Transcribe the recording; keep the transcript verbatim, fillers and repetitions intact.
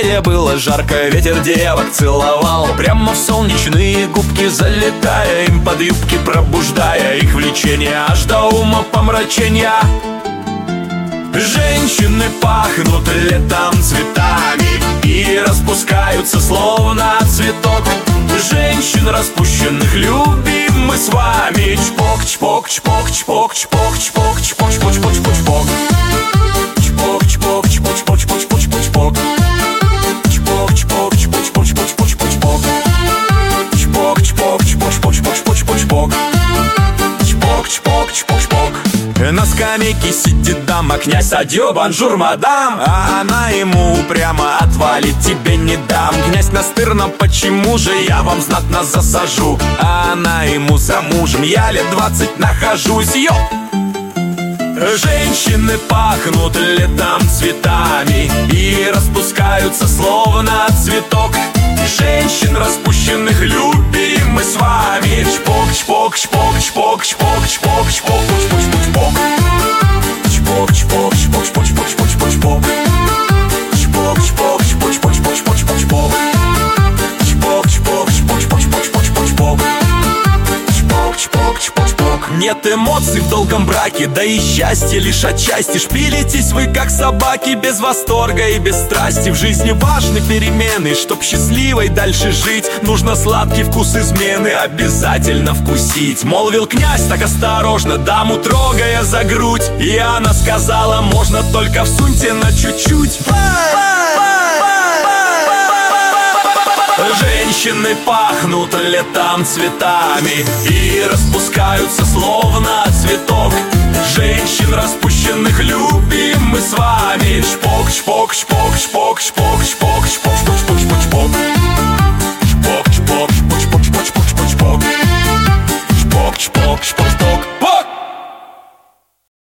комнате было жарко, ветер девок целовал прямо в солнечные губки, залетая им под юбки, пробуждая их влечение аж до ума помрачения. Женщины пахнут летом цветами и распускаются словно цветок. Женщин распущенных любим мы с вами. Чпок, чпок, чпок, чпок, чпок, чпок, чпок, чпок, чпок, чпок, чпок. Чпок, чпок, чпок, чпок, чпок, чпок, чпок, чпок. Чпок, чпок, чпок, чпок, чпок, чпок, чпок, чпок. Чпок, чпок, чпок, чпок, чпок, чпок, чпок, чпок. Чпок, чпок, чпок, чпок. На скамейке сидит дама, князь, адьё, бонжур, мадам. А она ему прямо: отвалить тебе не дам. Князь настырно: почему же я вам знатно засажу? А она ему: замужем я лет двадцать нахожусь. Йо! Женщины пахнут летом цветами и распускаются словно цветок. Женщин распущенных любим мы с вами. Чпок, чпок, чпок, чпок, чпок, чпок, чпок, чпок, чпок, чпок. Чпок, чпок, чпок, чпок, чпок, чпок, чпок, чпок. Чпок, чпок, чпок, чпок, чпок, чпок, чпок, чпок. Чпок, чпок, чпок, чпок, чпок, чпок, чпок, чпок. Чпок, чпок, чпок, чпок. Нет эмоций в долгом браке, да и счастье лишь отчасти. Шпилитесь вы как собаки, без восторга и без страсти. В жизни важны перемены, чтоб счастливой дальше жить. Нужно сладкий вкус измены обязательно вкусить. Молвил князь так осторожно, даму трогая за грудь, и она сказала: можно только всуньте на чуть-чуть. Женщины пахнут летом цветами и распускаются словно цветок. Женщин распущенных любим мы с вами.